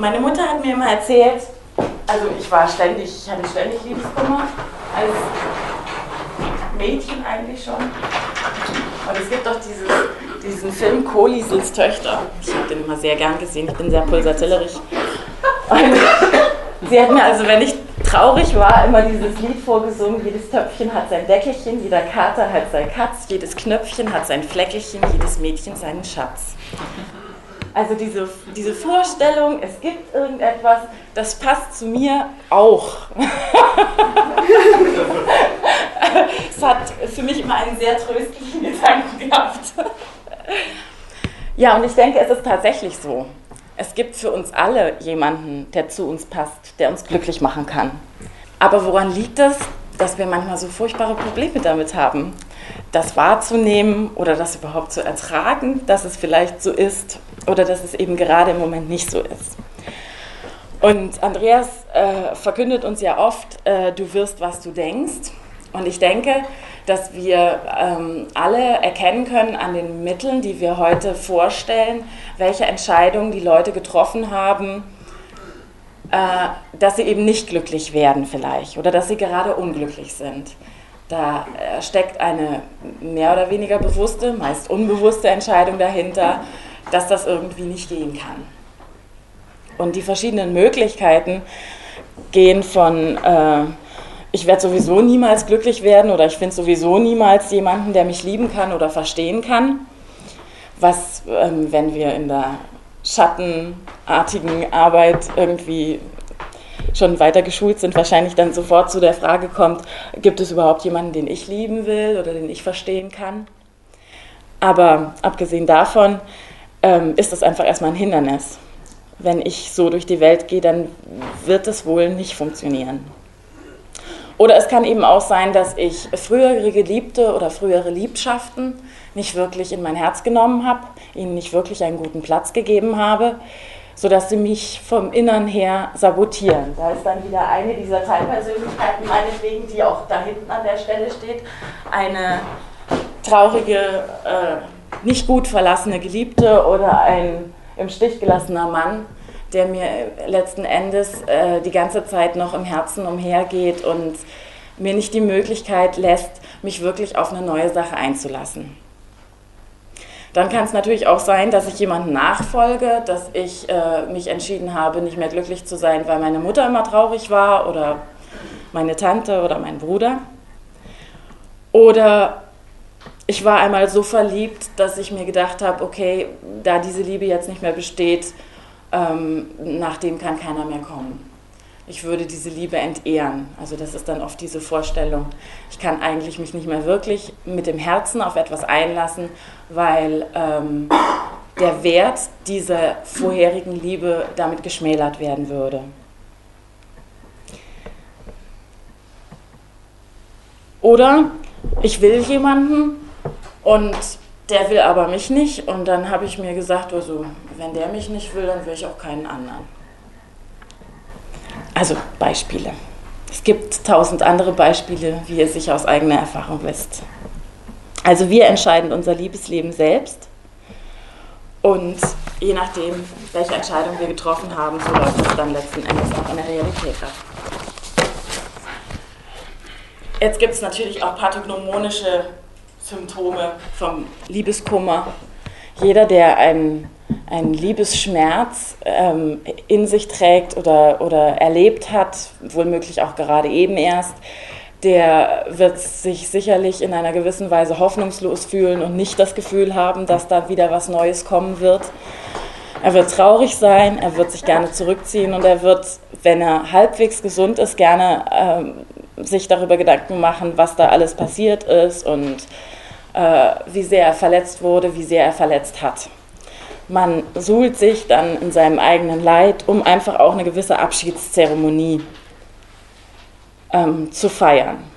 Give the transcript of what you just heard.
Meine Mutter hat mir immer erzählt, also ich hatte ständig Liebeskummer, als Mädchen eigentlich schon. Und es gibt doch diesen Film Kohlliesels Töchter. Ich habe den immer sehr gern gesehen, ich bin sehr pulsatillerig. Und sie hat mir also, wenn ich traurig war, immer dieses Lied vorgesungen: Jedes Töpfchen hat sein Deckelchen, jeder Kater hat sein Katz, jedes Knöpfchen hat sein Fleckelchen, jedes Mädchen seinen Schatz. Also diese Vorstellung, es gibt irgendetwas, das passt zu mir auch. Es hat für mich immer einen sehr tröstlichen Gedanken gehabt. Ja, und ich denke, es ist tatsächlich so. Es gibt für uns alle jemanden, der zu uns passt, der uns glücklich machen kann. Aber woran liegt es, dass wir manchmal so furchtbare Probleme damit haben, das wahrzunehmen oder das überhaupt zu ertragen, dass es vielleicht so ist oder dass es eben gerade im Moment nicht so ist? Und Andreas verkündet uns ja oft, du wirst, was du denkst. Und ich denke, dass wir alle erkennen können an den Mitteln, die wir heute vorstellen, welche Entscheidungen die Leute getroffen haben, dass sie eben nicht glücklich werden vielleicht oder dass sie gerade unglücklich sind. Da steckt eine mehr oder weniger bewusste, meist unbewusste Entscheidung dahinter, dass das irgendwie nicht gehen kann. Und die verschiedenen Möglichkeiten gehen von ich werde sowieso niemals glücklich werden oder ich finde sowieso niemals jemanden, der mich lieben kann oder verstehen kann, was, wenn wir in der schattenartigen Arbeit irgendwie schon weiter geschult sind, wahrscheinlich dann sofort zu der Frage kommt, gibt es überhaupt jemanden, den ich lieben will oder den ich verstehen kann? Aber abgesehen davon ist das einfach erstmal ein Hindernis. Wenn ich so durch die Welt gehe, dann wird es wohl nicht funktionieren. Oder es kann eben auch sein, dass ich frühere Geliebte oder frühere Liebschaften nicht wirklich in mein Herz genommen habe, ihnen nicht wirklich einen guten Platz gegeben habe, sodass sie mich vom Innern her sabotieren. Da ist dann wieder eine dieser Teilpersönlichkeiten, meinetwegen, die auch da hinten an der Stelle steht, eine traurige, nicht gut verlassene Geliebte oder ein im Stich gelassener Mann, der mir letzten Endes die ganze Zeit noch im Herzen umhergeht und mir nicht die Möglichkeit lässt, mich wirklich auf eine neue Sache einzulassen. Dann kann es natürlich auch sein, dass ich jemandem nachfolge, dass ich mich entschieden habe, nicht mehr glücklich zu sein, weil meine Mutter immer traurig war oder meine Tante oder mein Bruder. Oder ich war einmal so verliebt, dass ich mir gedacht habe, okay, da diese Liebe jetzt nicht mehr besteht, nach dem kann keiner mehr kommen. Ich würde diese Liebe entehren. Also das ist dann oft diese Vorstellung, ich kann eigentlich mich nicht mehr wirklich mit dem Herzen auf etwas einlassen, weil der Wert dieser vorherigen Liebe damit geschmälert werden würde. Oder ich will jemanden und der will aber mich nicht und dann habe ich mir gesagt, also wenn der mich nicht will, dann will ich auch keinen anderen. Also Beispiele. Es gibt 1000 andere Beispiele, wie ihr sicher aus eigener Erfahrung wisst. Also wir entscheiden unser Liebesleben selbst und je nachdem, welche Entscheidung wir getroffen haben, so läuft es dann letzten Endes auch in der Realität ab. Jetzt gibt es natürlich auch pathognomonische Symptome vom Liebeskummer. Jeder, der einen Liebesschmerz in sich trägt oder erlebt hat, womöglich auch gerade eben erst, der wird sich sicherlich in einer gewissen Weise hoffnungslos fühlen und nicht das Gefühl haben, dass da wieder was Neues kommen wird. Er wird traurig sein, er wird sich gerne zurückziehen und er wird, wenn er halbwegs gesund ist, gerne sich darüber Gedanken machen, was da alles passiert ist und wie sehr er verletzt wurde, wie sehr er verletzt hat. Man suhlt sich dann in seinem eigenen Leid, um einfach auch eine gewisse Abschiedszeremonie zu feiern.